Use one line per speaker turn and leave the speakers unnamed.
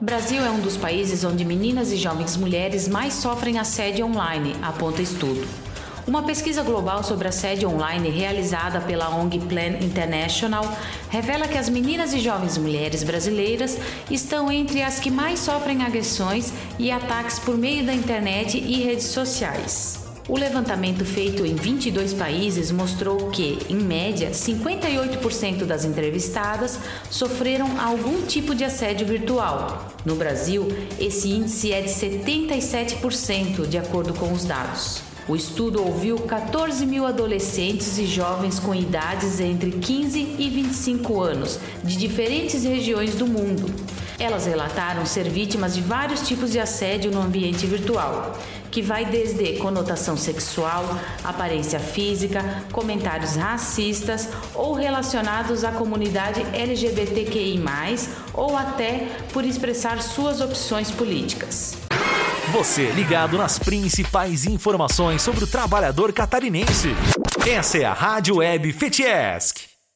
O Brasil é um dos países onde meninas e jovens mulheres mais sofrem assédio online, aponta estudo. Uma pesquisa global sobre assédio online realizada pela ONG Plan International revela que as meninas e jovens mulheres brasileiras estão entre as que mais sofrem agressões e ataques por meio da internet e redes sociais. O levantamento feito em 22 países mostrou que, em média, 58% das entrevistadas sofreram algum tipo de assédio virtual. No Brasil, esse índice é de 77%, de acordo com os dados. O estudo ouviu 14 mil adolescentes e jovens com idades entre 15 e 25 anos, de diferentes regiões do mundo. Elas relataram ser vítimas de vários tipos de assédio no ambiente virtual, que vai desde conotação sexual, aparência física, comentários racistas ou relacionados à comunidade LGBTQI+, ou até por expressar suas opções políticas.
Você ligado nas principais informações sobre o trabalhador catarinense. Essa é a Rádio Web Fetiés.